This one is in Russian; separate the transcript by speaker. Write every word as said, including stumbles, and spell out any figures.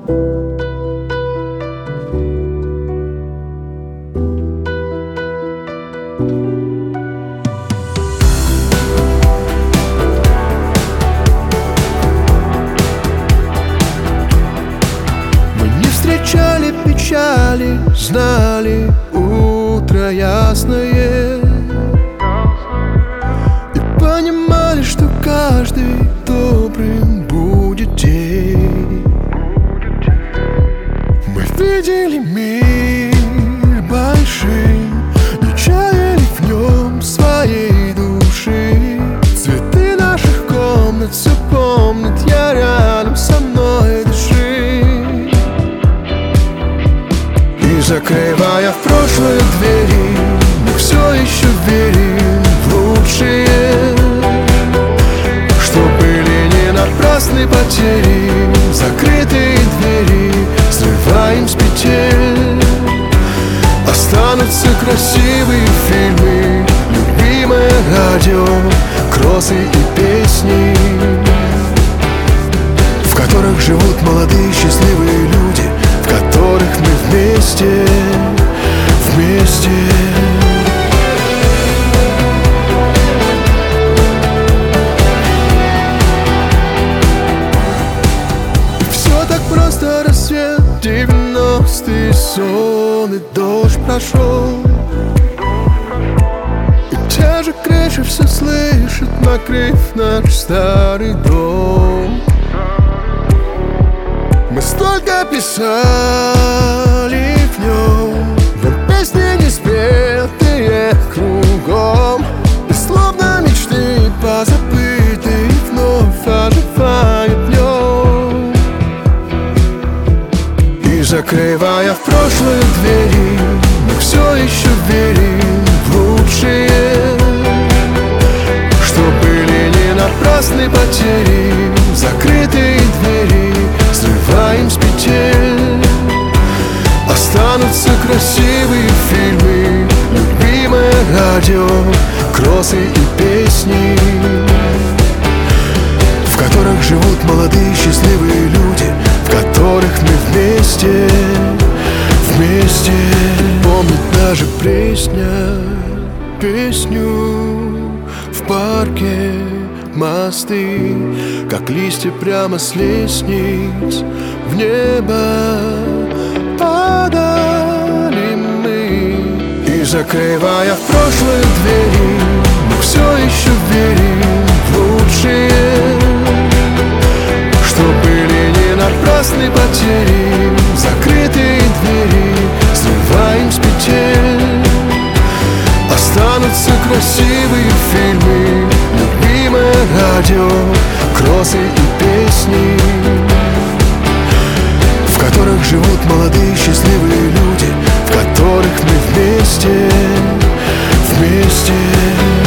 Speaker 1: Встречали печали, знали утро ясное и понимали, что каждый добрым будет день. Мы видели мир большим, не чаяли в нем своей души. Цветы наших комнат все помнят, я рядом, со мной дыши. Закрывая в прошлое двери, мы все еще верим в лучшее, что были не напрасны потери. Закрытые двери срываем с петель. Останутся красивые фильмы, любимое радио, кроссы и песни, в которых живут молодые счастливые люди, в которых мы вместе, вместе. И все так просто, рассвет, девяностый сон и дождь прошел. И те же крыши все слышат, накрыв наш старый дом. Мы столько писали в нем, но песни не спетые кругом, и словно мечты позабытые вновь оживают днем. И закрывая в прошлое двери, мы все еще верим в лучшее, что были не напрасны потери. Закрытые двери срываем с петель. Останутся красивые фильмы, любимое радио, кроссы и песни, в которых живут молодые счастливые люди, в которых мы вместе, вместе. Помнит даже Пресня песню в парке. Мосты, как листья прямо с лестниц, в небо падали мы. И закрывая в прошлое двери, мы все еще верим в лучшее, что были не напрасны потери. Закрытые двери срываем с петель. Останутся красивые фильмы, любимое радио, кроссы и песни, в которых живут молодые счастливые люди, в которых мы вместе, вместе.